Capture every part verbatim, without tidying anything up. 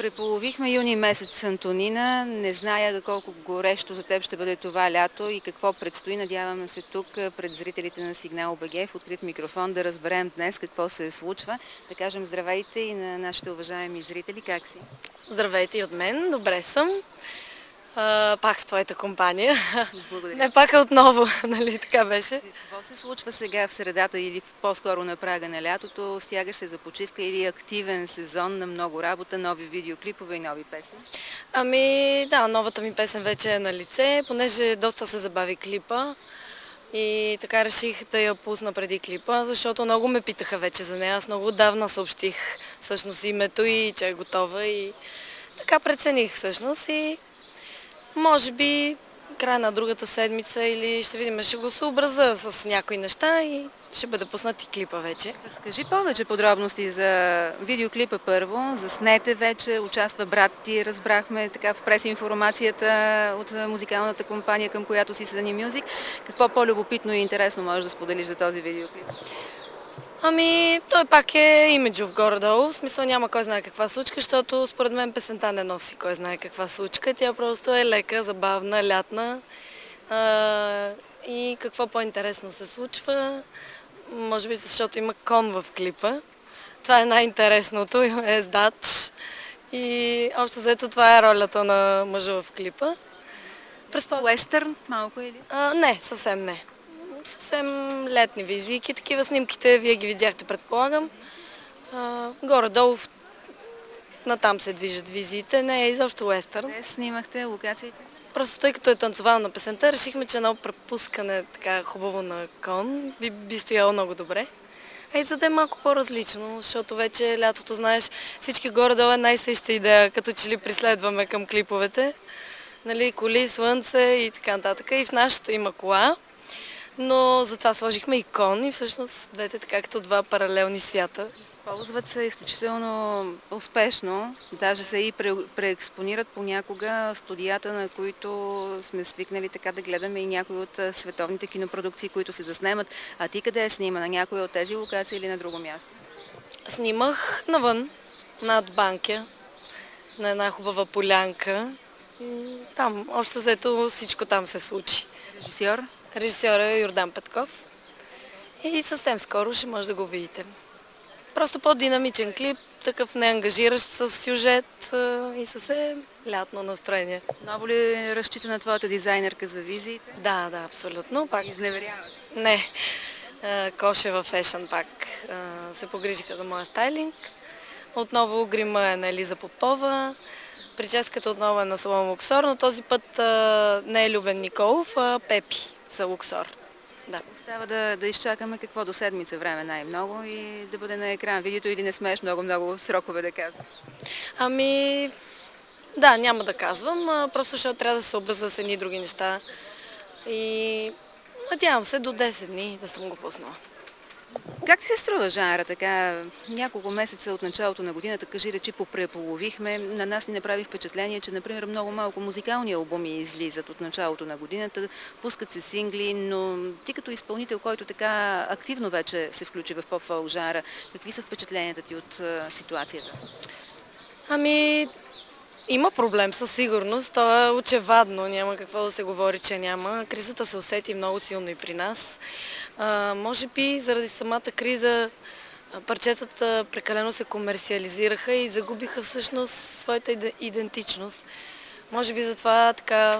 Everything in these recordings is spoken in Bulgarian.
Преполовихме юни месец, Антонина. Не зная колко горещо за теб ще бъде това лято и какво предстои. Надяваме се тук пред зрителите на Сигнал БГ в открит микрофон да разберем днес какво се случва. Да кажем здравейте и на нашите уважаеми зрители. Как си? Здравейте и от мен. Добре съм. А, пак в твоята компания. Благодаря. Не пак отново, нали така беше? Какво се случва сега в средата или по-скоро на прага на лятото? Стягаш се за почивка или активен сезон на много работа, нови видеоклипове и нови песни? Ами да, новата ми песен вече е на лице, понеже доста се забави клипа. И така реших да я пусна преди клипа, защото много ме питаха вече за нея. Аз много отдавна съобщих всъщност името и че е готова и така прецених всъщност и може би края на другата седмица или ще видим, ще го съобразя с някои неща и ще бъде пуснат и клипа вече. Разкажи повече подробности за видеоклипа първо. Заснете вече, участва брат ти, разбрахме така в прес-информацията от музикалната компания, към която си Sunny Music. Какво по-любопитно и интересно можеш да споделиш за този видеоклип? Ами, той пак е имиджов горе-долу. В смисъл няма кой знае каква случка, защото според мен песента не носи кой знае каква случка. Тя просто е лека, забавна, лятна. А, и какво по-интересно се случва? Може би защото има кон в клипа. Това е най-интересното, е здач. И общо взето това е ролята на мъжа в клипа. През уестърн малко или? А, не, съвсем не. Съвсем летни визийки. Такива снимките вие ги видяхте, предполагам. А, горе-долу натам се движат визиите. Не е изобщо уестърн. Те снимахте локациите? Просто тъй като е танцовал на песента, решихме, че едно препускане така хубаво на кон би, би стояло много добре. А и за да е малко по-различно, защото вече лятото, знаеш, всички горе-долу е най-съща идея, като че ли преследваме към клиповете. Нали, коли, слънце и така нататък. И в нашото има кола. Но затова сложихме икон и всъщност двете така като два паралелни свята. Използват се изключително успешно, даже се и преекспонират понякога студията, на които сме свикнали така да гледаме и някои от световните кинопродукции, които се заснемат. А ти къде е снима? На някоя от тези локации или на друго място? Снимах навън, над Банкя, на една хубава полянка. И там, общо взето, всичко там се случи. Режисьор? Режисьор е Йордан Петков и съвсем скоро ще може да го видите. Просто по-динамичен клип, такъв неангажиращ с сюжет и съвсем лятно настроение. Много ли разчита на твоята дизайнерка за визиите? Да, да, абсолютно. Пак... Изневеряваш? Не. Кошева Фешън пак се погрижиха за моя стайлинг. Отново грима е на Елиза Попова. Прическата отново е на Салон Луксор, но този път а, не е Любен Николов, а Пепи за Луксор. Да. Остава да, да изчакаме какво до седмица време най-много и да бъде на екран видеото или не смееш много-много срокове да казваш? Ами, да, няма да казвам, а, просто защото трябва да се съобразя с едни други неща. И надявам се до десет дни да съм го пуснала. Как ти се струва жанра така? Няколко месеца от началото на годината, кажи речи, попреполовихме. На нас ни направи впечатление, че, например, много малко музикални албуми излизат от началото на годината, пускат се сингли, но ти като изпълнител, който така активно вече се включи в поп-фолк жанра, какви са впечатленията ти от а, ситуацията? Ами, има проблем със сигурност, то е очевадно, няма какво да се говори, че няма. Кризата се усети много силно и при нас. А, може би заради самата криза парчетата прекалено се комерциализираха и загубиха всъщност своята идентичност. Може би затова така...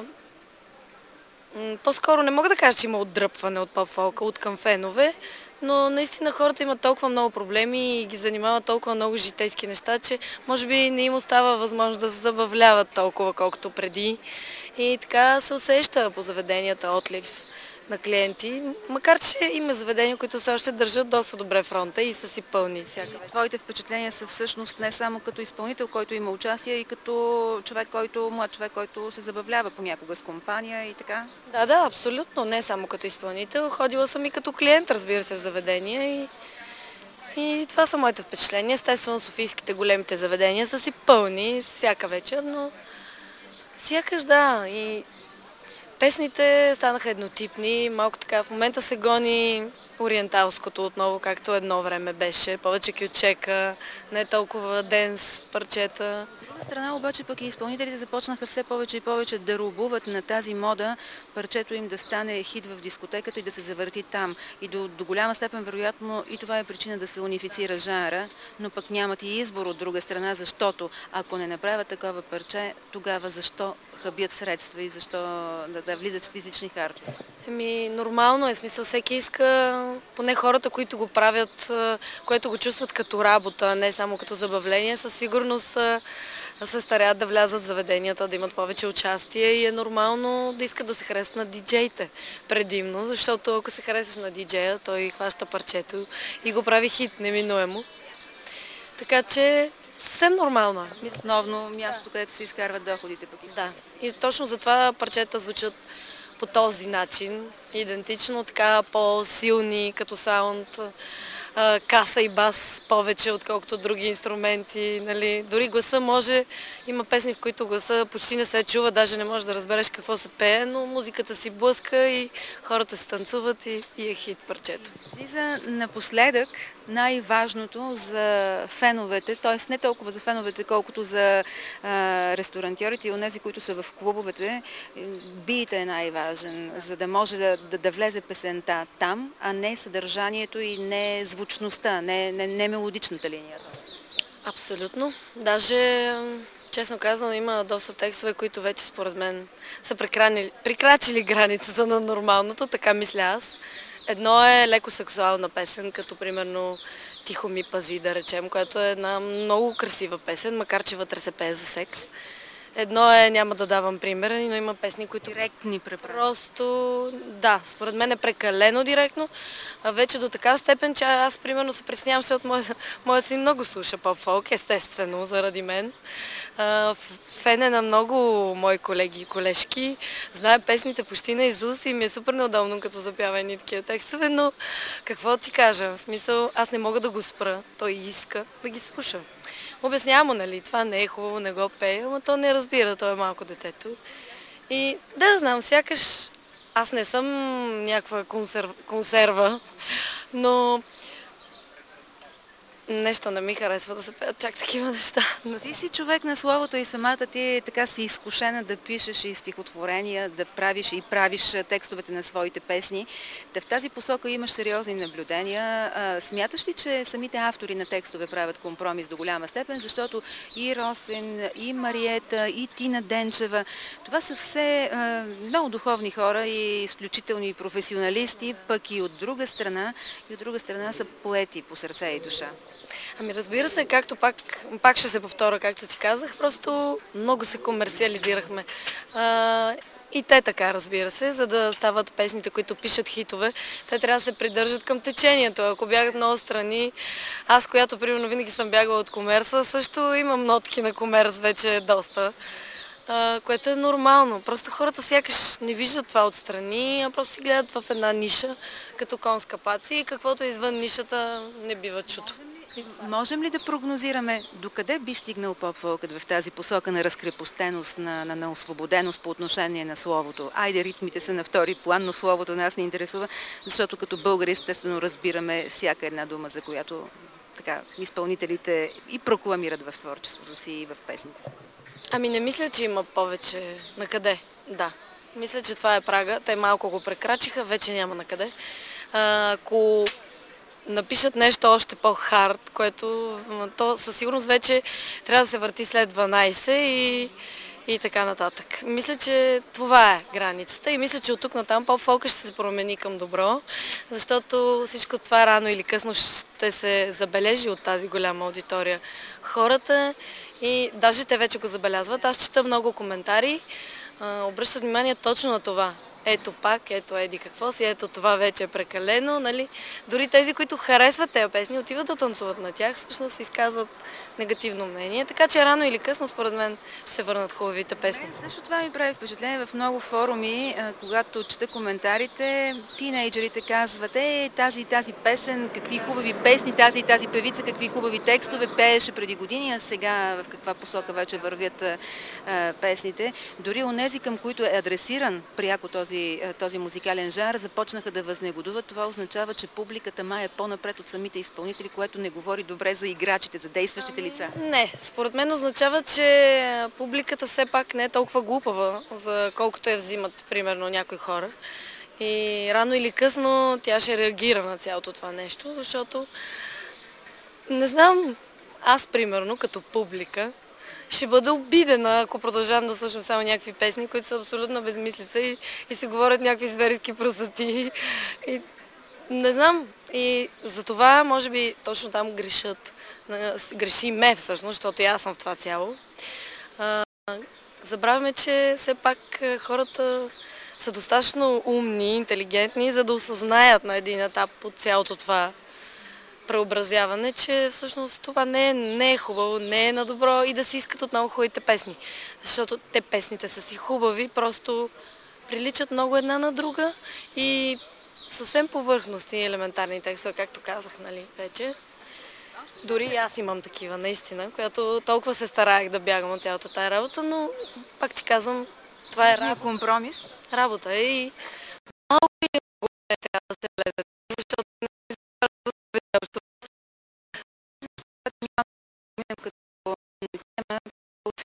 По-скоро не мога да кажа, че има отдръпване от поп-фолка, от към фенове, но наистина хората имат толкова много проблеми и ги занимават толкова много житейски неща, че може би не им остава възможност да се забавляват толкова, колкото преди. И така се усеща по заведенията отлив на клиенти, макар че има заведения, които все още държат доста добре фронта и са си пълни всякъде. Твоите впечатления са всъщност не само като изпълнител, който има участие, и като човек, който, млад човек, който се забавлява понякога с компания и така? Да, да, абсолютно. Не само като изпълнител. Ходила съм и като клиент, разбира се, в заведения и, и това са моите впечатления. Естествено, софийските големите заведения са си пълни всяка вечер, но сякаш да. И песните станаха еднотипни, малко така. В момента се гони ориенталското отново, както едно време беше. Повече кючека, не толкова денс парчета. друга страна обаче пък и изпълнителите започнаха все повече и повече да робуват на тази мода, парчето им да стане хит в дискотеката и да се завърти там. И до, до голяма степен, вероятно, и това е причина да се унифицира жанра, но пък нямат и избор от друга страна, защото ако не направят такова парче, тогава защо хабят средства и защо да, да влизат с физични харчове? Еми, нормално е, смисъл, всеки иска, поне хората, които го правят, което го чувстват като работа, не само като забавление, със сигурност се старят да влязат в заведенията, да имат повече участие и е нормално да искат да се харесат на диджеите предимно, защото ако се харесаш на диджея, той хваща парчето и го прави хит неминуемо. Така че съвсем нормално е. Основно мястото, където се изкарват доходите пък. Да, и точно затова парчета звучат по този начин, идентично, така по-силни като саунд, каса и бас повече, отколкото други инструменти. Нали. Дори гласа може, има песни, в които гласа почти не се чува, даже не можеш да разбереш какво се пее, но музиката си блъска и хората се танцуват и, и е хит парчето. И за напоследък най-важното за феновете, т.е. не толкова за феновете, колкото за а, ресторантьорите и онези, които са в клубовете, биите е най-важен, за да може да, да, да влезе песента там, а не съдържанието и не звучността, не, не, не мелодичната линия. Абсолютно. Даже, честно казано, има доста текстове, които вече според мен са прекрачили границата на нормалното, така мисля аз. Едно е леко сексуална песен, като примерно "Тихо ми пази", да речем, която е една много красива песен, макар че вътре се пее за секс. Едно е, няма да давам пример, но има песни, които директни препратки. Просто, да, според мен е прекалено директно. А вече до така степен, че аз примерно се преснявам, защото моят, моят син много слуша поп-фолк, естествено, заради мен. А, фен е на много мои колеги и колежки. Знае песните почти наизуст и ми е супер неудобно, като запява едни такива текстове, но какво ти кажа? В смисъл, аз не мога да го спра. Той иска да ги слуша. Обяснявам му, нали, това не е хубаво, не го пее, ама то не разбира, той е малко детето. И да знам, сякаш аз не съм някаква консерв... консерва, но нещо не ми харесва да се пеят чак такива неща. Ти си човек на словото и самата ти така си изкушена да пишеш и стихотворения, да правиш и правиш текстовете на своите песни. Та в тази посока имаш сериозни наблюдения. А, смяташ ли, че самите автори на текстове правят компромис до голяма степен, защото и Росен, и Мариета, и Тина Денчева, това са все а, много духовни хора и изключителни професионалисти, пък и от друга страна, и от друга страна са поети по сърце и душа. Ами разбира се, както пак, пак ще се повторя, както ти казах, просто много се комерциализирахме. А, и те така, разбира се, за да стават песните, които пишат хитове, те трябва да се придържат към течението. Ако бягат много страни, аз, която примерно винаги съм бягала от комерса, също имам нотки на комерс вече доста. Uh, което е нормално. Просто хората сякаш не виждат това отстрани, а просто си гледат в една ниша, като конска паци и каквото е извън нишата не бива чуто. Можем ли да прогнозираме докъде би стигнал поп-фолкът в тази посока на разкрепостеност, на, на, на освободеност по отношение на словото? Айде, ритмите са на втори план, но словото нас не интересува, защото като българи естествено разбираме всяка една дума, за която така изпълнителите и прокламират в творчеството си и в песните. Ами не мисля, че има повече. Накъде? Да. Мисля, че това е прага. Те малко го прекрачиха, вече няма накъде. А, ако напишат нещо още по-хард, което то със сигурност вече трябва да се върти след дванайсет и, и така нататък. Мисля, че това е границата и мисля, че от тук натам поп-фолка ще се промени към добро, защото всичко това рано или късно ще се забележи от тази голяма аудитория. Хората и даже те вече го забелязват. Аз чета много коментари, обръщат внимание точно на това. Ето пак, ето еди какво си, ето това вече е прекалено, нали? Дори тези, които харесват тези песни, отиват да танцуват на тях, всъщност изказват негативно мнение. Така че рано или късно, според мен, ще се върнат хубавите песни. Също това ми прави впечатление в много форуми, когато чета коментарите, тинейджерите казват, е, тази и тази песен, какви хубави песни, тази и тази певица, какви хубави текстове пееше преди години, а сега в каква посока вече вървят а, песните. Дори онези, към които е адресиран пряко този този, този музикален жанр, започнаха да възнегодуват. Това означава, че публиката май е по-напред от самите изпълнители, което не говори добре за играчите, за действащите лица. Не, според мен означава, че публиката все пак не е толкова глупава, за колкото я взимат, примерно, някои хора. И рано или късно тя ще реагира на цялото това нещо, защото не знам, аз примерно като публика ще бъда обидена, ако продължавам да слушам само някакви песни, които са абсолютно безмислица и, и се говорят някакви зверски простоти. И, не знам. И за това, може би, точно там грешат. Греши ме всъщност, защото и аз съм в това цяло. А, забравяме, че все пак хората са достатъчно умни, интелигентни, за да осъзнаят на един етап от цялото това преобразяване, че всъщност това не е, не е хубаво, не е на добро и да си искат отново хубавите песни. Защото те песните са си хубави, просто приличат много една на друга и съвсем повърхностни и елементарни текстове, както казах, нали, вече. Дори и аз имам такива, наистина, която толкова се стараех да бягам от цялата тая работа, но пак ти казвам, това е работа. Компромис. Работа е и малко и много не трябва да се влезе, защото не си защото като тема от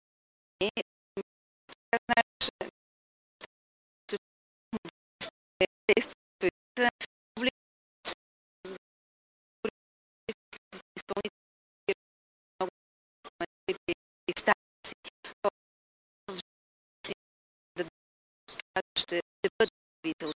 ще бъде видел.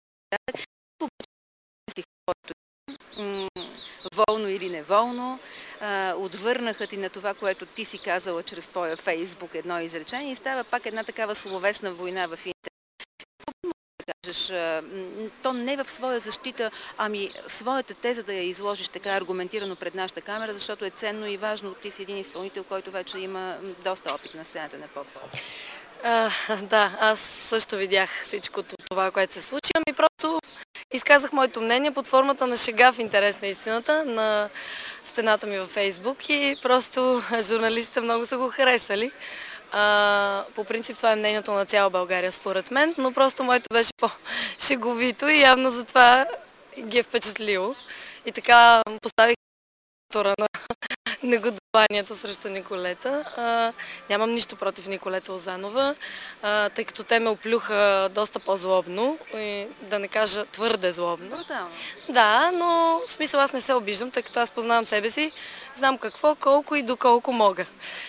Волно или неволно, а, отвърнаха ти на това, което ти си казала чрез твоя Фейсбук едно изречение и става пак една такава словесна война в интернет. Да кажеш, а, то не в своя защита, ами своята теза да я изложиш така аргументирано пред нашата камера, защото е ценно и важно. Ти си един изпълнител, който вече има доста опит на сцената на поп. А, да, аз също видях всичко това, което се случи, ами просто изказах моето мнение под формата на шега в интерес на истината на стената ми във Фейсбук и просто журналистите много са го харесали. А, по принцип това е мнението на цяла България според мен, но просто моето беше по-шеговито и явно затова ги е впечатлило. И така поставих тора на негодованието срещу Николета. А, нямам нищо против Николета Лозанова, а, тъй като те ме оплюха доста по-злобно, и да не кажа твърде злобно. Брутално. Да, но в смисъл аз не се обиждам, тъй като аз познавам себе си, знам какво, колко и доколко мога.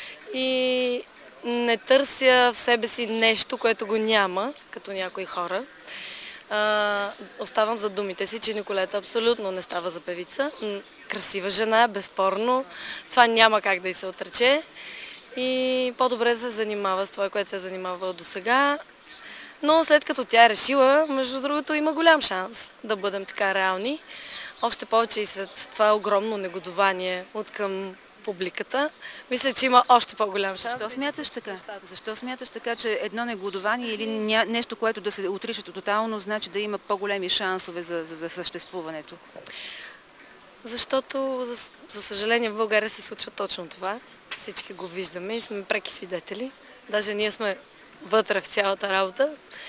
И не търся в себе си нещо, което го няма, като някои хора. А, оставам за думите си, че Николета абсолютно не става за певица. Красива жена, безспорно. Това няма как да й се отрече. И по-добре да се занимава с това, което се е занимавала до сега. Но след като тя е решила, между другото, има голям шанс да бъдем така реални. Още повече и след това огромно негодование от към публиката. Мисля, че има още по-голям шанс. Защо смяташ така? Защо смяташ така, че едно негодование или ня... нещо, което да се отрича тотално, значи да има по-големи шансове за, за, за съществуването? Защото, за, за съжаление, в България се случва точно това. Всички го виждаме и сме преки свидетели. Даже ние сме вътре в цялата работа.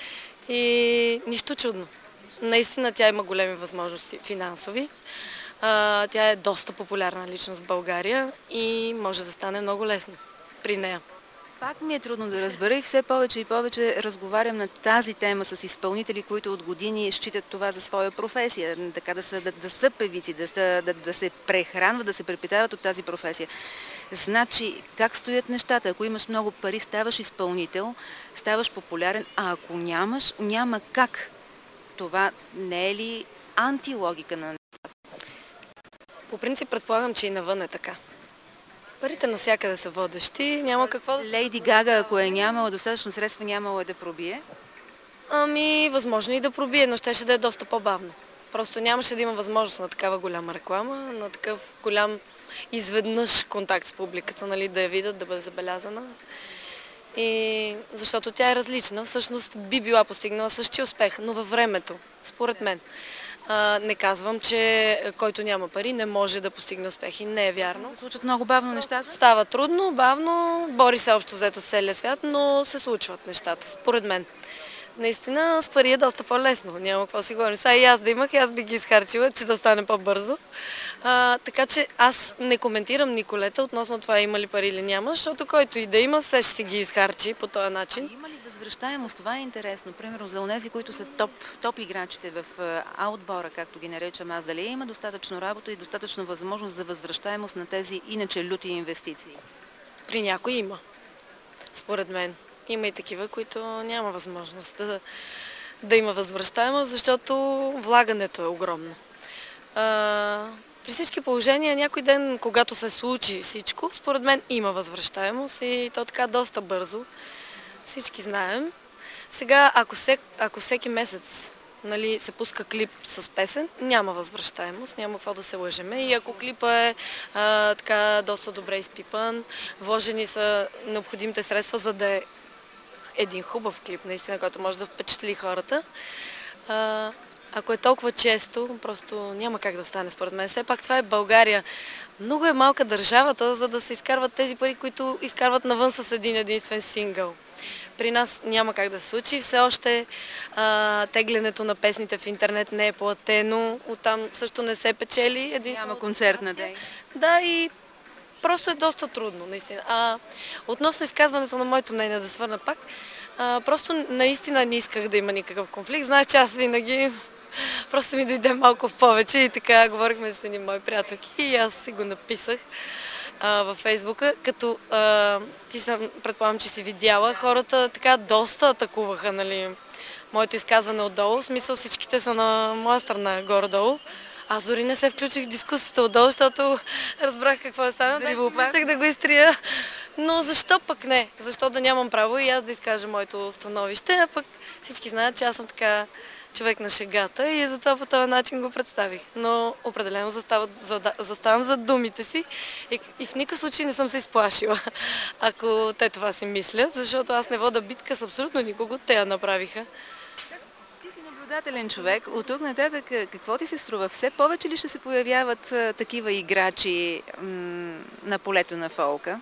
И нищо чудно. Наистина тя има големи възможности финансови. А, тя е доста популярна личност в България и може да стане много лесно при нея. Пак ми е трудно да разбера и все повече и повече разговарям на тази тема с изпълнители, които от години считат това за своя професия, така да са, да, да са певици, да, са, да, да се прехранват, да се препитават от тази професия. Значи, как стоят нещата? Ако имаш много пари, ставаш изпълнител, ставаш популярен, а ако нямаш, няма как. Това не е ли антилогика на нещата? По принцип предполагам, че и навън е така. Парите навсякъде са водещи, няма какво да... Лейди Гага, ако е нямала достатъчно средства, нямало е да пробие? Ами, възможно и да пробие, но щеше да е доста по-бавно. Просто нямаше да има възможност на такава голяма реклама, на такъв голям изведнъж контакт с публиката, нали, да я видят, да бъде забелязана. И защото тя е различна, всъщност би била постигнала същия успех, но във времето, според мен. А, не казвам, че който няма пари не може да постигне успехи. Не е вярно. Се случват много бавно нещата? Става трудно, бавно, бори се общо взето с целия свят, но се случват нещата, според мен. Наистина с пари е доста по-лесно, няма какво си говорим. Сега и аз да имах, и аз би ги изхарчила, че да стане по-бързо. А, така че аз не коментирам Николета относно това има ли пари или няма, защото който и да има, все ще си ги изхарчи по този начин. Има ли възвръщаемост? Това е интересно. Примерно за онези, които са топ, топ играчите в а, аутбора, както ги наречам аз, дали има достатъчно работа и достатъчно възможност за възвръщаемост на тези иначе люти инвестиции? При някой има, според мен. Има и такива, които няма възможност да, да има възвръщаемост, защото влагането е огромно. А, при всички положения, някой ден, когато се случи всичко, според мен има възвръщаемост и то така доста бързо. Всички знаем. Сега, ако, сек, ако всеки месец, нали, се пуска клип с песен, няма възвръщаемост, няма какво да се лъжеме. И ако клипа е а, така доста добре изпипан, вложени са необходимите средства, за да е един хубав клип, наистина, който може да впечатли хората. А, ако е толкова често, просто няма как да стане според мен. Все пак това е България. Много е малка държавата, за да се изкарват тези пари, които изкарват навън с един единствен сингъл. При нас няма как да се случи. Все още а, теглянето на песните в интернет не е платено. Оттам също не се печели. Няма концертна ден. Да, и просто е доста трудно, наистина. А, относно изказването на моето мнение, да свърна пак, а, просто наистина не исках да има никакъв конфликт. Знаеш, че аз винаги просто ми дойде малко в повече и така говорихме с едни мои приятелки и аз си го написах а, във Фейсбука, като а, ти съм, предполагам, че си видяла, хората така доста атакуваха, нали, моето изказване отдолу, в смисъл всичките са на моя страна горе-долу. Аз дори не се включих в дискусията отдолу, защото разбрах какво е станало. Да, си мислех да го изтрия. Но защо пък не? Защо да нямам право и аз да изкажа моето становище, а пък всички знаят, че аз съм така човек на шегата и затова по този начин го представих. Но определено заставам, заставам за думите си и, и в никакъв случай не съм се изплашила, ако те това си мислят, защото аз не вода битка с абсолютно никого, те я направиха. Ти си наблюдателен човек. От тук нататък какво ти се струва? Все повече ли ще се появяват а, такива играчи м- на полето на фолка?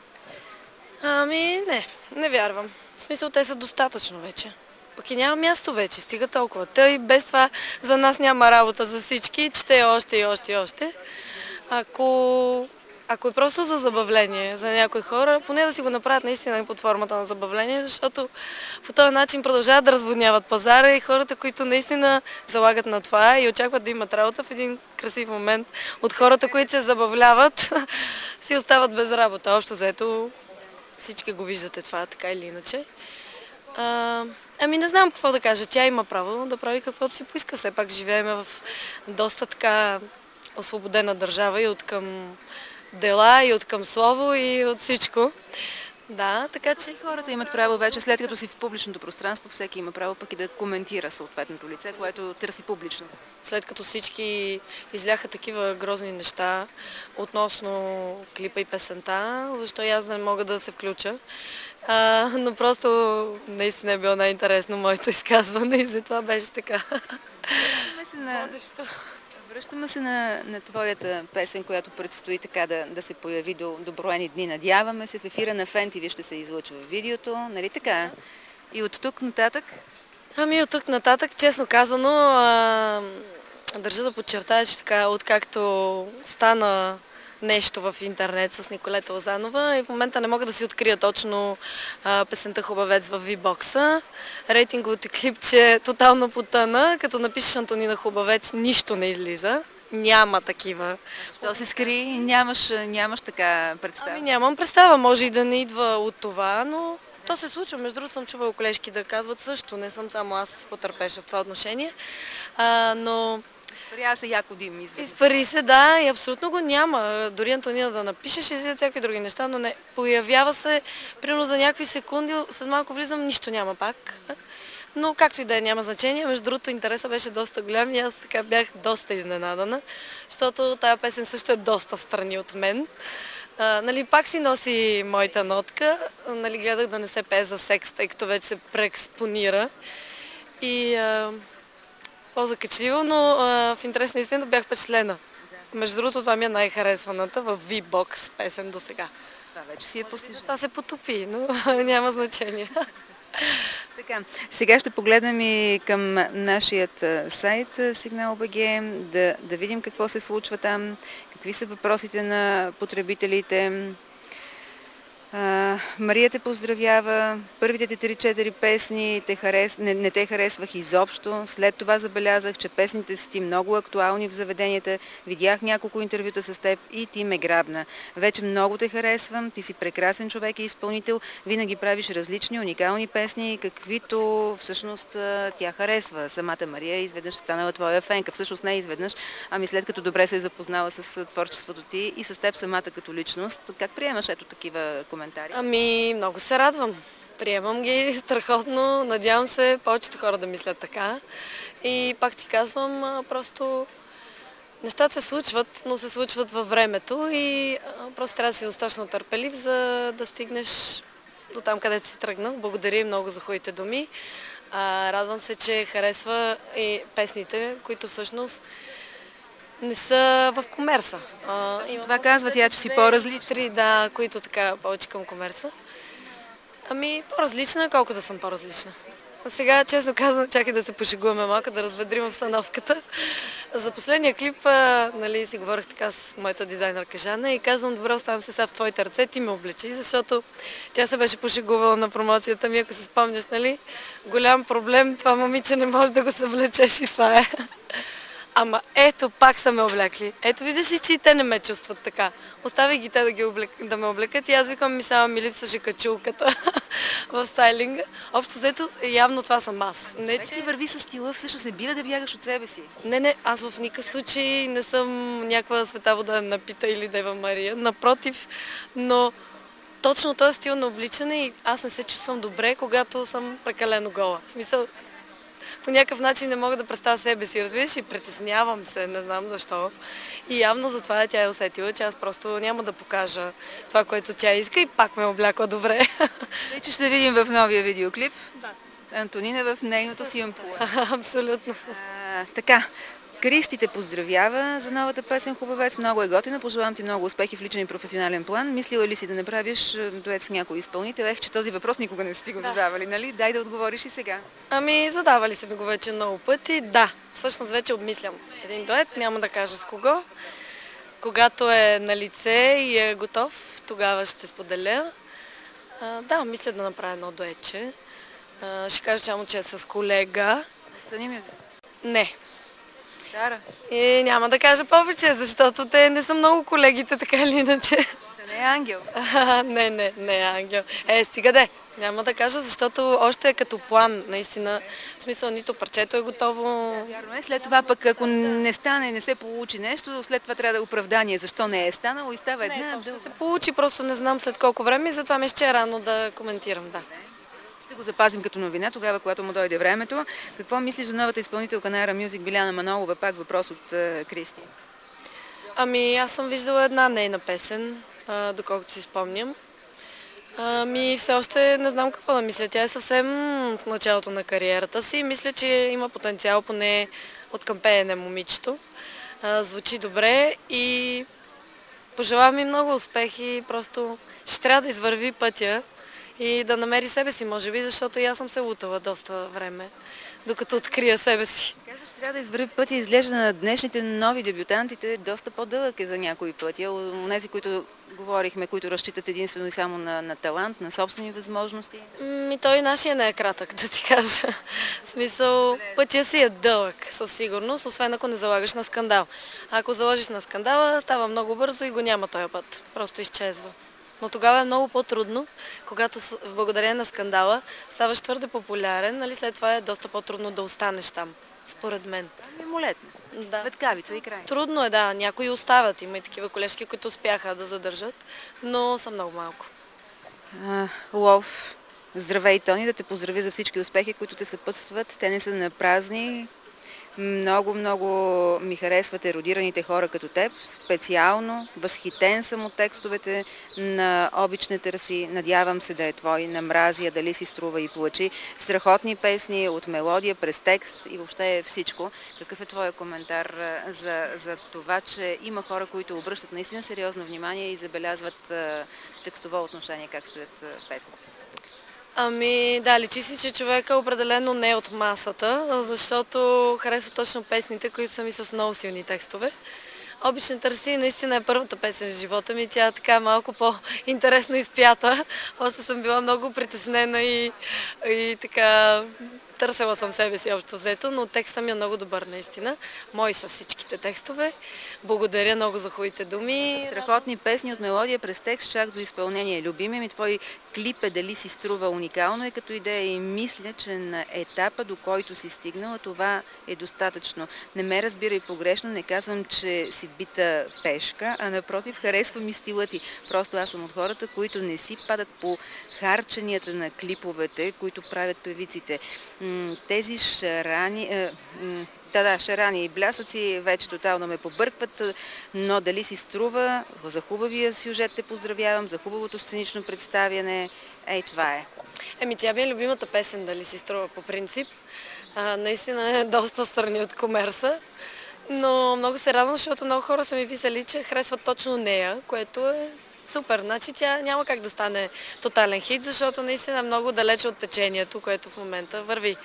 Ами не, не вярвам. В смисъл те са достатъчно вече. Пък и няма място вече, стига толкова. Те и без това за нас няма работа за всички, чете още и още и още. Ако, ако е просто за забавление за някои хора, поне да си го направят наистина под формата на забавление, защото по този начин продължават да разводняват пазара и хората, които наистина залагат на това и очакват да имат работа в един красив момент от хората, които се забавляват, си остават без работа. Общо заето всички го виждате това, така или иначе. А, ами не знам какво да кажа. Тя има право да прави каквото си поиска. Все пак живеем в доста така освободена държава и от към дела, и от към слово, и от всичко. Да, така че... Хората имат право вече, след като си в публичното пространство, всеки има право пък и да коментира съответното лице, което търси публичност. След като всички изляха такива грозни неща относно клипа и песента, защо и аз не мога да се включа. А, но просто наистина е било най-интересно моето изказване и затова беше така. Връщаме се на, връщаме се на, на твоята песен, която предстои така да, да се появи до, до броени дни. Надяваме се, в ефира на Фен Ти Ви ще се излъчва видеото, нали така? И от тук нататък? Ами от тук нататък, честно казано, а, държа да подчертая, че така, откакто стана нещо в интернет с Николета Лозанова и в момента не мога да си открия точно а, песента Хубавец в V-бокса. Рейтинговото клипче тотално потъна, като напишеш Антонина Хубавец, нищо не излиза. Няма такива. Що се скри? Нямаш, нямаш така представа? Ами нямам представа, може и да не идва от това, но то се случва. Между другото съм чувала колежки да казват също, не съм само аз потърпеша в това отношение, а, но... Изпаря се яко дим извън. Изпари се, да, и абсолютно го няма. Дори Антонина да напишеш и за всякакви други неща, но не. Появява се, примерно за някакви секунди, след малко влизам, нищо няма пак. Но както и да е, няма значение. Между другото, интересът беше доста голям и аз така бях доста изненадана, защото тая песен също е доста встрани от мен. А, нали, пак си носи моята нотка, нали, гледах да не се пее за секс, тъй като вече се преекспонира. И а, по-закачливо, но а, в интерес на истина бях впечатлена. Между другото, това ми е най-харесваната в V-бокс песен до сега. Това вече си е постижение. Това се потопи, но няма значение. Така, сега ще погледнем и към нашият а, сайт а, Сигнал БГ, да, да видим какво се случва там, какви са въпросите на потребителите. А, Мария те поздравява. Първите ти три-четири песни те харес... не, не те харесвах изобщо. След това забелязах, че песните са ти много актуални в заведенията. Видях няколко интервюта с теб и ти ме грабна. Вече много те харесвам. Ти си прекрасен човек и изпълнител. Винаги правиш различни, уникални песни, каквито всъщност а, тя харесва. Самата Мария изведнъж станала твоя фенка. Всъщност не изведнъж, ами след като добре се е запознала с творчеството ти и с теб самата като личност. Как приемаш ето такива коментари? Ами, много се радвам. Приемам ги страхотно. Надявам се повечето хора да мислят така. И пак ти казвам, а, просто нещата се случват, но се случват във времето и а, просто трябва да си достатъчно търпелив, за да стигнеш до там, където си тръгнал. Благодаря и много за хубавите думи. А, радвам се, че харесва и песните, които всъщност не са в комерса. А, Това казва тя, че си по-различна. Три, да, които така повече към комерса. Ами, по-различна, колко да съм по-различна. А сега, честно казвам, чакай да се пошегуваме малко, да разведрим обстановката. За последния клип, а, нали, си говорих така с моята дизайнерка Жана и казвам, добре, оставам се сега в твоите ръце, ти ме облечи, защото тя се беше пошегувала на промоцията ми, ако се спомняш, нали? Голям проблем, това момиче не може да го съвлечеш и това е. Ама ето, пак са ме облекли. Ето, виждаш ли, че и те не ме чувстват така. Остави ги те да, ги облек... да ме облекат и аз викам, ми само ми липсваше качулката в стайлинга. Общо взето, явно това съм аз. Не, Човек че... си върви с стила, всъщност не бива да бягаш от себе си. Не, не, аз в никакъв случай не съм някаква света вода напита или Дева Мария. Напротив, но точно този стил на обличане и аз не се чувствам добре, когато съм прекалено гола. В смисъл, по някакъв начин не мога да представя себе си, разбираш, и притеснявам се, не знам защо. И явно затова тя е усетила, че аз просто няма да покажа това, което тя иска и пак ме облякла добре. Вече ще видим в новия видеоклип. Да. Антонина в нейното си ампула. Абсолютно. А, така, Кристи те поздравява за новата песен Хубавец. Много е готина. Пожелавам ти много успехи в личен и професионален план. Мислила ли си да направиш дует с някой изпълнител? Ех, че този въпрос никога не си го Да. задавали, нали? Дай да отговориш и сега. Ами, задавали се ми го вече много пъти. Да, всъщност вече обмислям един дует, няма да кажа с кого. Когато е на лице и е готов, тогава ще споделя. А, да, мисля да направя едно дуетче. А, ще кажа само, че е с колега. Съни ми. Не. Дара. И няма да кажа повече, защото те не са много колегите, така или иначе. Да не е ангел. А, не, не, не е ангел. Е, стига де. Няма да кажа, защото още е като план, наистина. В смисъл, нито парчето е готово. Вярно е. След това пък, ако не стане, не се получи нещо, след това трябва да е оправдание защо не е станало и става една Не, то ще дълга. се получи, просто не знам след колко време и затова ми ще е рано да коментирам, да. Ще го запазим като новина, тогава, когато му дойде времето. Какво мислиш за новата изпълнителка на Ара Мюзик Биляна Манолова? Пак въпрос от uh, Кристи. Ами, аз съм виждала една нейна песен, а, доколкото си спомням. Ами, все още не знам какво да мисля. Тя е съвсем в началото на кариерата си. Мисля, че има потенциал поне от към пеене момичето. А, звучи добре и пожелавам ми много успехи. Просто ще трябва да извърви пътя и да намери себе си, може би, защото и аз съм се лутала доста време, докато открия себе си. Казваш, трябва да извърви пътя. Изглежда на днешните нови дебютантите доста по-дълъг е за някои пътя. Онези, които говорихме, които разчитат единствено и само на, на талант, на собствени възможности. Ми той нашия не е кратък, да ти кажа. В смисъл, пътя си е дълъг, със сигурност, освен ако не залагаш на скандал. А ако заложиш на скандала, става много бързо и го няма този път. Просто изчезва. Но тогава е много по-трудно, когато благодарение на скандала ставаш твърде популярен, нали, след това е доста по-трудно да останеш там, според мен. Мимолетно. Да. Светкавица и край. Трудно е, да. Някои остават. Има и такива колежки, които успяха да задържат, но са много малко. А, Лов, здравей, Тони, да те поздрави за всички успехи, които те съпътстват. Те не са на празни. Много, много ми харесват еродираните хора като теб. Специално възхитен съм от текстовете на Обичне търси. Надявам се да е твой. На мразия, дали си струва и плачи. Страхотни песни от мелодия през текст и въобще е всичко. Какъв е твоя коментар за, за това, че има хора, които обръщат наистина сериозно внимание и забелязват в текстово отношение как стоят песните? Ами да, личи си, че човека определено не е от масата, защото харесва точно песните, които са ми с много силни текстове. Обична търси наистина е първата песен в живота ми. Тя е така малко по-интересно изпята. Още съм била много притеснена и, и така търсила съм себе си общо взето, но текста ми е много добър наистина. Мои са всичките текстове. Благодаря много за хубавите думи. Страхотни песни от мелодия през текст, чак до изпълнение. Любимия ми твой клип е "Дали си струва" уникално е като идея и мисля, че на етапа, до който си стигнала, това е достатъчно. Не ме разбирай погрешно, не казвам, че си бита пешка, а напротив, харесва ми стила ти. Просто аз съм от хората, които не си падат по харченията на клиповете, които правят певиците. Тези шарани... Да, да, шарани и блясъци вече тотално ме побъркват, но дали си струва, за хубавия сюжет те поздравявам, за хубавото сценично представяне. Ей, това е. Еми, тя ми е любимата песен, дали си струва по принцип. А, наистина е доста страни от комерса, но много се радвам, защото много хора са ми писали, че харесват точно нея, което е супер. Значи тя няма как да стане тотален хит, защото наистина е много далече от течението, което в момента върви.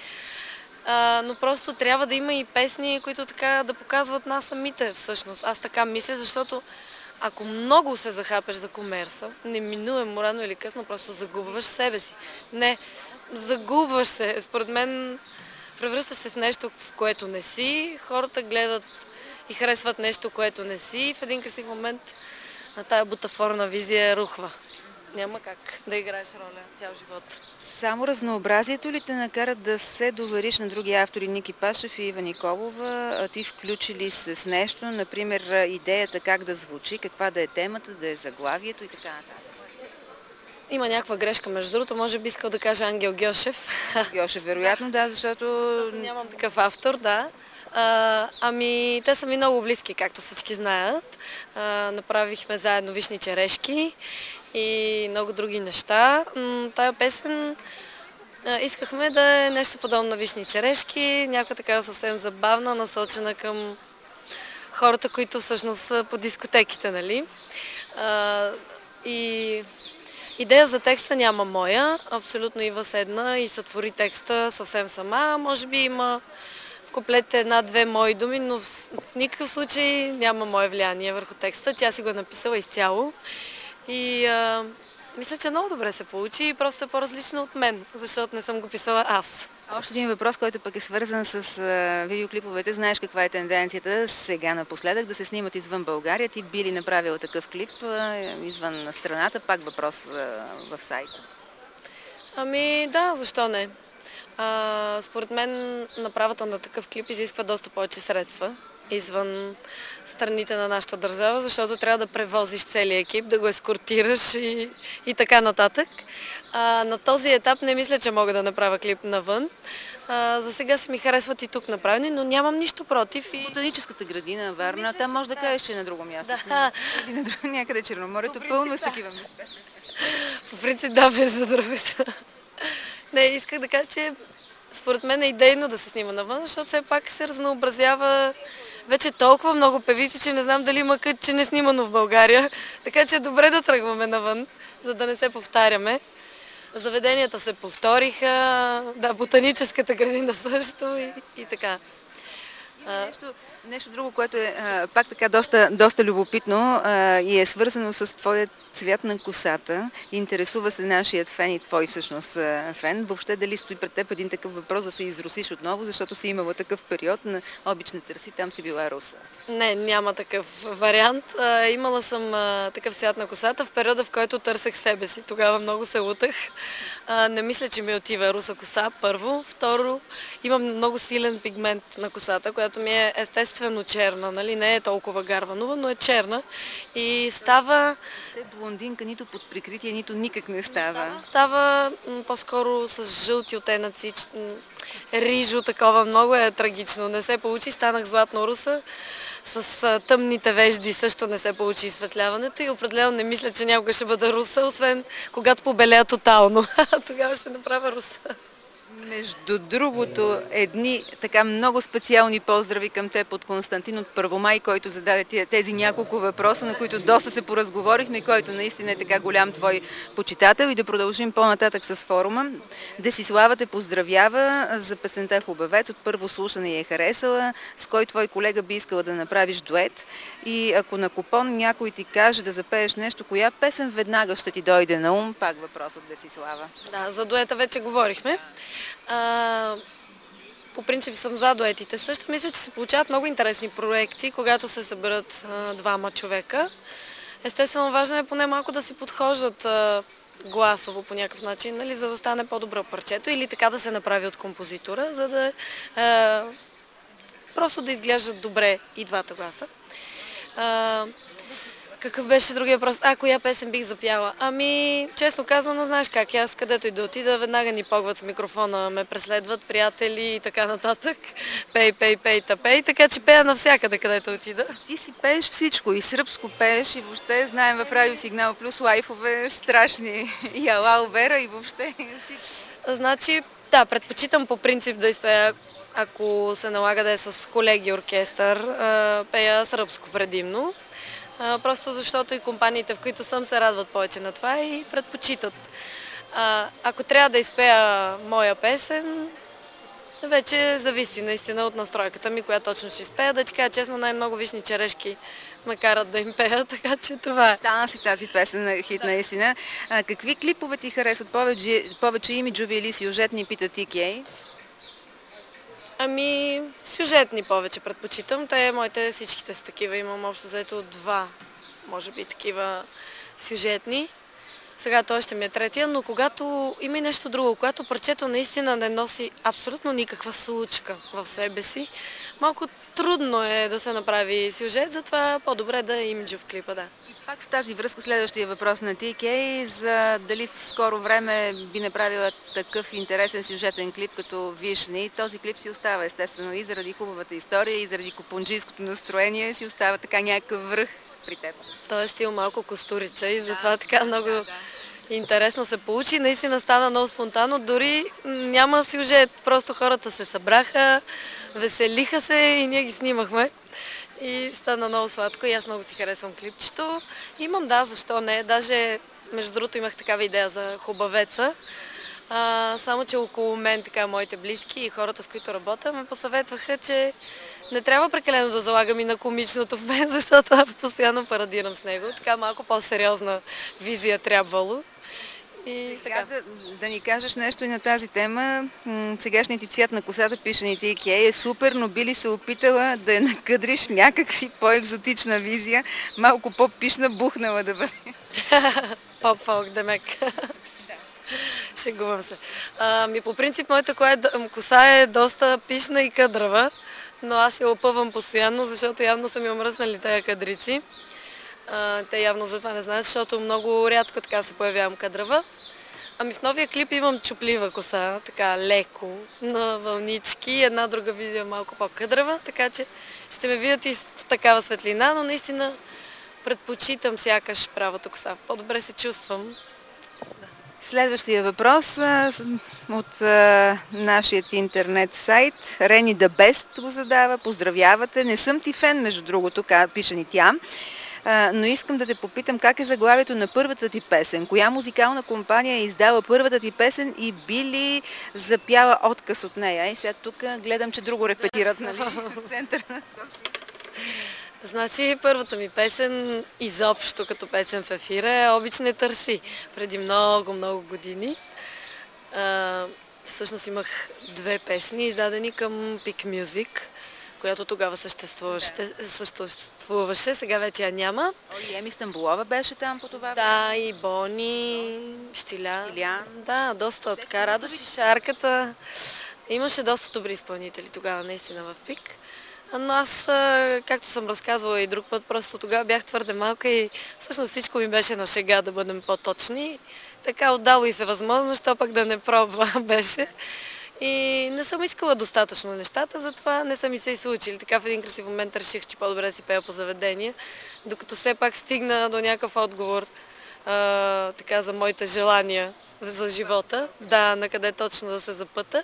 А, но просто трябва да има и песни, които така да показват нас самите всъщност. Аз така мисля, защото ако много се захапеш за комерса, неминуемо рано или късно просто загубваш себе си. Не, загубваш се. Според мен превръщаш се в нещо, в което не си. Хората гледат и харесват нещо, което не си. В един красив момент тая бутафорна визия рухва. Няма как да играеш роля цял живот. Само разнообразието ли те накара да се довериш на други автори, Ники Пашев и Ива Николова? А ти включи ли се с нещо, например идеята как да звучи, каква да е темата, да е заглавието и така нататък? Има някаква грешка, между другото, може би искал да кажа Ангел Гьошев. Гьошев, вероятно, да, защото... Нямам такъв автор, да. А, ами, те са ми много близки, както всички знаят. А, направихме заедно "Вишни черешки" и много други неща. М, тая песен а, искахме да е нещо подобно на "Вишни черешки", някаква така съвсем забавна, насочена към хората, които всъщност са по дискотеките, нали? А, и идея за текста няма моя, абсолютно Ива седна и сътвори текста съвсем сама. Може би има в куплетите една-две мои думи, но в, в никакъв случай няма мое влияние върху текста. Тя си го е написала изцяло и а, мисля, че много добре се получи и просто е по-различно от мен, защото не съм го писала аз. Още един въпрос, който пък е свързан с а, видеоклиповете. Знаеш каква е тенденцията сега напоследък да се снимат извън България? Ти би ли направила такъв клип а, извън страната? Пак въпрос а, в сайта. Ами да, защо не? А, според мен направата на такъв клип изисква доста повече средства извън страните на нашата държава, защото трябва да превозиш целия екип, да го ескортираш и, и така нататък. А, на този етап не мисля, че мога да направя клип навън. А, за сега си ми харесват и тук направени, но нямам нищо против. И... Ботаническата градина, Варна, мисля, там може да, да кажеш, че е на друго място. Да. Или на друго, някъде Черноморието, пълно с такива места. По принцип да, между другото. Не, исках да кажа, че според мен е идейно да се снима навън, защото все пак се разнообразява вече толкова много певици, че не знам дали има кът, че не снимано в България. Така че е добре да тръгваме навън, за да не се повтаряме. Заведенията се повториха, да, ботаническата градина също и, и така. Нещо, нещо друго, което е а, пак така доста, доста любопитно а, и е свързано с твоя цвят на косата. Интересува се нашият фен и твой всъщност фен. Въобще дали стои пред теб един такъв въпрос да се изрусиш отново, защото си имала такъв период на обична търси, там си била руса? Не, няма такъв вариант. А, имала съм а, такъв цвят на косата в периода, в който търсех себе си. Тогава много се лутах. А, не мисля, че ми отива руса коса, първо. Второ, имам много силен пигмент на косата, която ми е естествено черна, нали? Не е толкова гарванова, но е черна. И става... Блондинка нито под прикритие, нито никак не става. Става, става по-скоро с жълти оттенъци, рижо такова, много е трагично. Не се получи, станах златно руса, с а, тъмните вежди също не се получи изсветляването и определено не мисля, че някога ще бъда руса, освен когато побелея тотално. Тогава ще направя руса. Между другото, едни така много специални поздрави към теб от Константин от Първомай, който зададе тези няколко въпроса, на които доста се поразговорихме и който наистина е така голям твой почитател. И да продължим по-нататък с форума. Десислава те поздравява за песента Хубавец. От първо слушане я е харесала, с кой твой колега би искала да направиш дует. И ако на купон някой ти каже да запееш нещо, коя песен веднага ще ти дойде на ум? Пак въпрос от Десислава. Да, за дуета вече говорихме. А, по принцип съм за дуетите. Също мисля, че се получават много интересни проекти, когато се съберат а, двама човека. Естествено, важно е поне малко да си подхождат а, гласово по някакъв начин, нали, за да стане по-добро парчето или така да се направи от композитора, за да а, просто да изглеждат добре и двата гласа. А, Какъв беше другия въпрос? А, коя песен бих запяла? Ами, честно казано, знаеш как, аз където и да отида, веднага ни погват с микрофона, ме преследват приятели и така нататък. Пей, пей, пей, та пей, така че пея навсякъде, където отида. Ти си пееш всичко, и сръбско пееш, и въобще знаем в Радио Сигнал Плюс лайфове страшни, и Алал Вера, и въобще всичко. Значи, да, предпочитам по принцип да изпея, ако се налага да е с колеги оркестър, пея сръбско предимно. Просто защото и компаниите, в които съм, се радват повече на това и предпочитат. А, ако трябва да изпея моя песен, вече зависи наистина от настройката ми, коя точно ще изпея. Да ти кажа честно, най-много вишни черешки ме карат да им пея, така че това е. Стана си тази песен на хит, да. Наистина. А, какви клипове ти харесват повече, повече имиджови или сюжетни, пита Ти Кей? Ами, сюжетни повече предпочитам. Те, моите всичките са такива. Имам общо заето два, може би, такива сюжетни. Сега той ще ми е третия, но когато има и нещо друго, когато парчето наистина не носи абсолютно никаква случка в себе си, малко трудно е да се направи сюжет, затова по-добре да е имиджов клипа, да. И пак в тази връзка следващия въпрос на Ти Кей, за дали в скоро време би направила такъв интересен сюжетен клип като Вишни. Този клип си остава естествено и заради хубавата история, и заради купунджийското настроение си остава така някакъв връх при теб. Той е стил малко костурица и затова да, така много да, да. интересно се получи. Наистина стана много спонтанно, дори няма сюжет, просто хората се събраха, веселиха се и ние ги снимахме. И стана много сладко и аз много си харесвам клипчето. Имам, да, защо не. Даже, между другото, имах такава идея за Хубавеца. А, само, че около мен, така, моите близки и хората, с които работя, ме посъветваха, че не трябва прекалено да залагам и на комичното в мен, защото аз постоянно парадирам с него. Така малко по-сериозна визия трябвало. И така. Да, да ни кажеш нещо и на тази тема. Сегашният ти цвят на косата, пише ни Ти Кей, е супер, но би ли се опитала да я накъдриш някакси по-екзотична визия, малко по-пишна, бухнала да бъде? Поп-фолк, демек. Шегувам се. Ами по принцип моята коса е доста пишна и къдрава, но аз я опъвам постоянно, защото явно са ми омръснали тези кадрици. А, те явно за това не знаят, защото много рядко така се появявам къдрава. Ами в новия клип имам чуплива коса, така леко, на вълнички, една друга визия малко по-къдрава, така че ще ме видят и в такава светлина, но наистина предпочитам сякаш правата коса. По-добре се чувствам. Следващия въпрос а, от а, нашият интернет сайт. Рени the Best го задава. Поздравявате. Не съм ти фен, между другото, пише ни тя. А, но искам да те попитам как е заглавието на първата ти песен. Коя музикална компания е издала първата ти песен и би ли запяла отказ от нея? И сега тук гледам, че друго репетират, нали? В центъра на София. Значи първата ми песен, изобщо като песен в ефира, е "Обич не търси", преди много, много години. А, всъщност имах две песни, издадени към Пик Music, която тогава съществуваше, да. съществуваше, сега вече я няма. О, и Еми Стамбулова беше там по това? Да, и Бони, Щилян. Щилян. Да, доста Всеки така, Радош и Шарката. Имаше доста добри изпълнители тогава, наистина, в Пик. Но аз, както съм разказвала и друг път, просто тогава бях твърде малка и всъщност всичко ми беше на шега, да бъдем по-точни. Така отдало и се възможно, що пък да не пробва беше. И не съм искала достатъчно нещата, затова не са ми се и случили. Така в един красив момент реших, че по-добре да си пея по заведение, докато все пак стигна до някакъв отговор а, така за моите желания за живота, да, на къде точно да се запъта.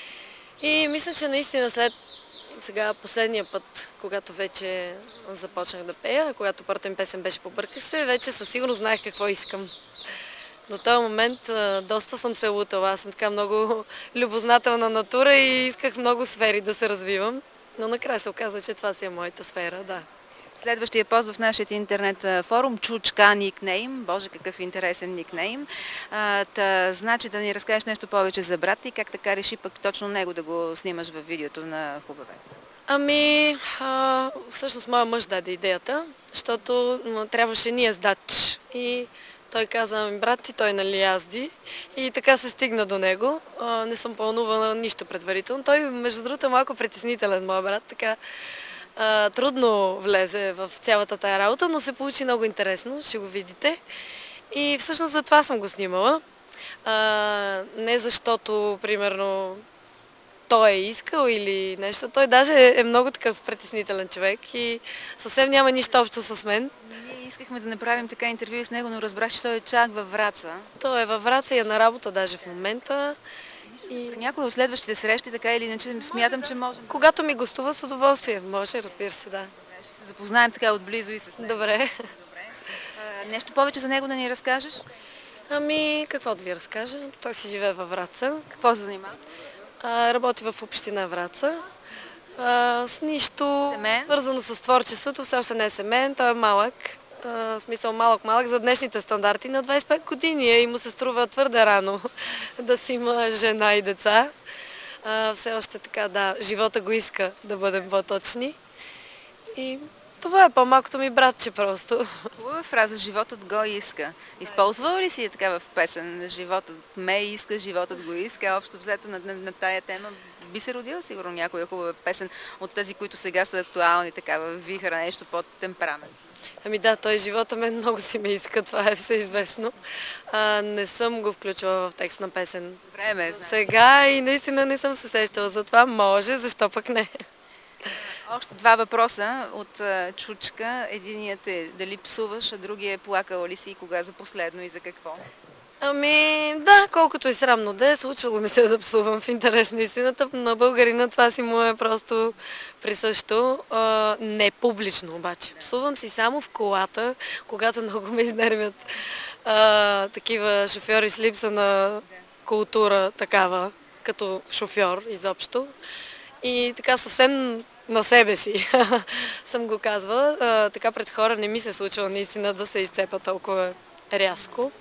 И мисля, че наистина след сега последния път, когато вече започнах да пея, когато първата ми песен беше "Побърках се", вече със сигурност знаех какво искам. До този момент а, доста съм се лутала. Аз съм така много любознателна натура и исках в много сфери да се развивам. Но накрая се оказа, че това си е моята сфера, да. Следващия пост в нашия интернет а, форум Чучка никнейм. Боже, какъв интересен никнейм. А, та, значи да ни разкажеш нещо повече за брат и как така реши пък точно него да го снимаш във видеото на Хубавец? Ами, а, всъщност моя мъж даде идеята, защото м, трябваше ние с дач. И той каза: "Ами брат ти, той нали язди", и така се стигна до него. А, не съм планувала нищо предварително. Той, между другото, е малко притеснителен, моя брат, така а, трудно влезе в цялата тая работа, но се получи много интересно, ще го видите. И всъщност за това съм го снимала. А, не защото, примерно, той е искал или нещо. Той даже е много такъв притеснителен човек и съвсем няма нищо общо с мен. Ние искахме да направим така интервю с него, но разбрах, че той е чак във Враца. Той е във Враца и е на работа даже в момента. И При някои от следващите срещи, така или иначе, смятам, че можем. когато ми гостува, с удоволствие. Може, разбира се, да. Ще се запознаем така отблизо и с него. Добре. А, нещо повече за него да ни разкажеш? Ами, какво да ви разкажа? Той си живее във Враца. Какво се занимава? А, работи в община Враца. А, с нищо Семеен? свързано с творчеството. Все още не е семейен, той е малък. А, в смисъл малък-малък за днешните стандарти. На двайсет и пет години е и му се струва твърде рано да си има жена и деца. А, все още така, да, живота го иска, да бъдем по-точни. И това е по-малкото ми братче просто. Хубава фраза, животът го иска. Използвала ли си я така в песен? Животът ме иска, животът го иска. Общо взето на, на, на тая тема би се родила сигурно някоя хубава песен от тези, които сега са актуални, така в вихъра, нещо под темперамент. Ами да, той живота мен много си ме иска, това е всеизвестно. А, не съм го включвала в текст на песен. Време е, знам. Сега и наистина не съм се сещала за това. Може, защо пък не? Още два въпроса от а, Чучка. Единият е дали псуваш, а другия е плакала ли си и кога за последно и за какво? Ами да, колкото и срамно да е, случвало ми се да псувам в интерес на истината. На българина това си му е просто присъщо. А, не публично обаче. Псувам си само в колата, когато много ме изнервят а, такива шофьори с липса на култура такава, като шофьор изобщо. И така съвсем на себе си съм го казвала. А, така пред хора не ми се случва наистина да се изцепа толкова рязко.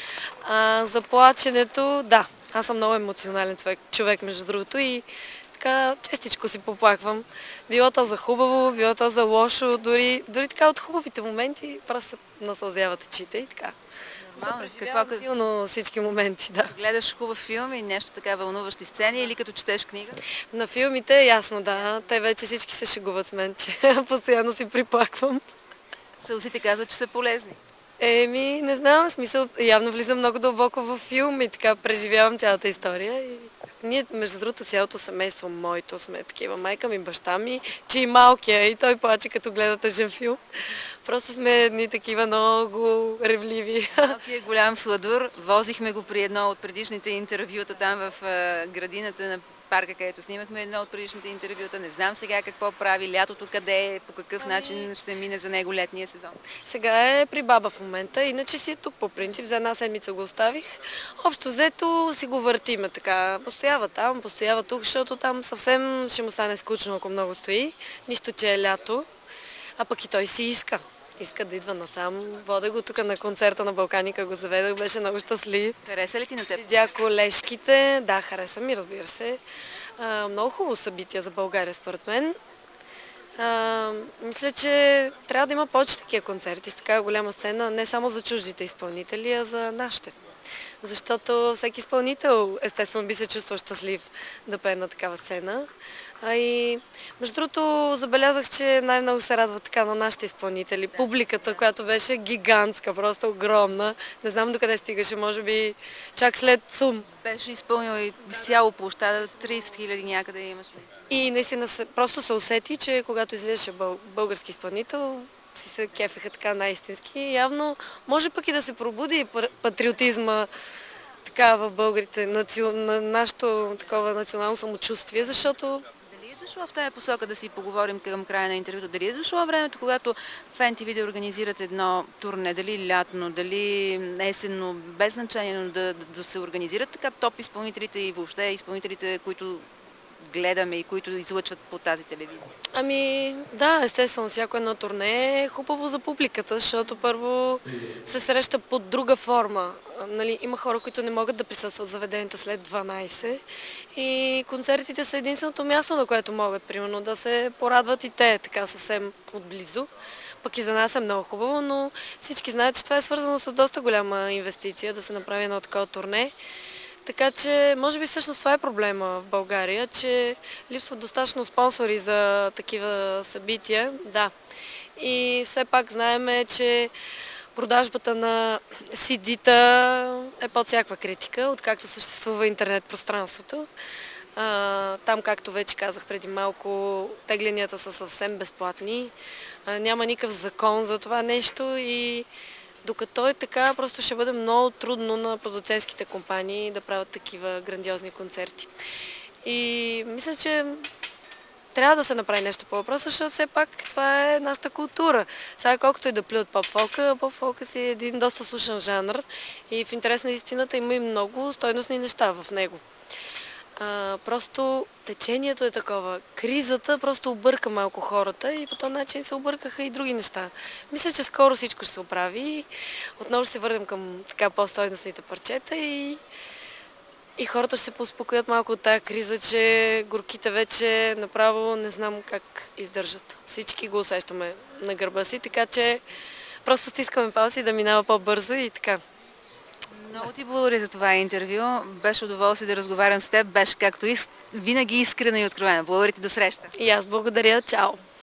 А, за плаченето, да, аз съм много емоционален човек, човек между другото, и така честичко си поплаквам. Било то за хубаво, било то за лошо, дори, дори така от хубавите моменти просто се насълзяват очите и така. Нормално. Преживявам Какво, силно всички моменти, да. гледаш хубав филм и нещо така вълнуващи сцени или като четеш книга? На филмите, ясно, да. Те вече всички се шегуват с мен, че постоянно си приплаквам. Сълзите казват, че са полезни. Еми, не знам, в смисъл, явно влизам много дълбоко във филм и така преживявам цялата история. И ние, между другото, цялото семейство, моето, сме такива. Майка ми, баща ми, че и малкия, и той плаче като гледа тъжен филм. Просто сме едни такива много ревливи. Малкият голям сладур. Возихме го при едно от предишните интервюта там в а, градината на парка, където снимахме едно от предишните интервюта. Не знам сега какво прави, лятото къде е, по какъв ами... начин ще мине за него летния сезон. Сега е при баба в момента, иначе си е тук по принцип. За една седмица го оставих. Общо взето си го въртиме така. Постоява там, постоява тук, защото там съвсем ще му стане скучно, ако много стои. Нищо, че е лято. А пък и той си иска. Иска да идва насам. Вода го тук на концерта на Балканика, го заведах, беше много щастлив. Хареса ли ти на теб? Видя колежките, да, хареса ми, разбира се. А, много хубаво събитие за България, според мен. А, мисля, че трябва да има повече такива концерти с така голяма сцена, не само за чуждите изпълнители, а за нашите. Защото всеки изпълнител естествено би се чувствал щастлив да пее на такава сцена. А и между другото забелязах, че най-много се радва така на нашите изпълнители. Публиката, която беше гигантска, просто огромна. Не знам докъде стигаше, може би чак след ЦУМ. Беше изпълнил и цяло площада, трийсет хиляди някъде имаш. И наистина се, просто се усети, че когато излизаше бъл, български изпълнител, си се кефеха така най-истински. Явно може пък и да се пробуди патриотизма така в българите, наци... на нашето такова национално самочувствие, защото Дали е дошло в тая посока да си поговорим към края на интервюто? Дали е дошло времето, когато в ен ти ви да организират едно турне, дали лятно, дали есенно, без значение, но да, да, да се организират така топ изпълнителите и въобще изпълнителите, които гледаме и които излъчват по тази телевизия? Ами да, естествено, всяко едно турне е хубаво за публиката, защото първо се среща под друга форма. Нали, има хора, които не могат да присъстват в заведенията след дванайсет и концертите са единственото място, на което могат, примерно, да се порадват и те така съвсем отблизо. Пък и за нас е много хубаво, но всички знаят, че това е свързано с доста голяма инвестиция, да се направи едно такова турне. Така че, може би всъщност това е проблема в България, че липсват достатъчно спонсори за такива събития. Да. И все пак знаеме, че продажбата на си ди-та е под всякаква критика, откакто съществува интернет пространството. А, там, както вече казах преди малко, тегленията са съвсем безплатни. А, няма никакъв закон за това нещо и докато е така, просто ще бъде много трудно на продуцентските компании да правят такива грандиозни концерти. И мисля, че трябва да се направи нещо по въпроса, защото все пак това е нашата култура. Сега колкото и да плюят поп-фолка, поп-фолка си е един доста слушан жанр и в интерес на истината има и много стойностни неща в него. А, просто течението е такова. Кризата просто обърка малко хората и по този начин се объркаха и други неща. Мисля, че скоро всичко ще се оправи. Отново ще се върнем към така по-стойностните парчета и, и хората ще се поуспокоят малко от тая криза, че горките вече направо не знам как издържат. Всички го усещаме на гърба си, така че просто стискаме палци да минава по-бързо и така. Много ти благодаря за това интервю. Беше удоволствие да разговарям с теб. Беше както иск... винаги искрена и откровена. Благодаря ти, до среща. И аз благодаря. Чао!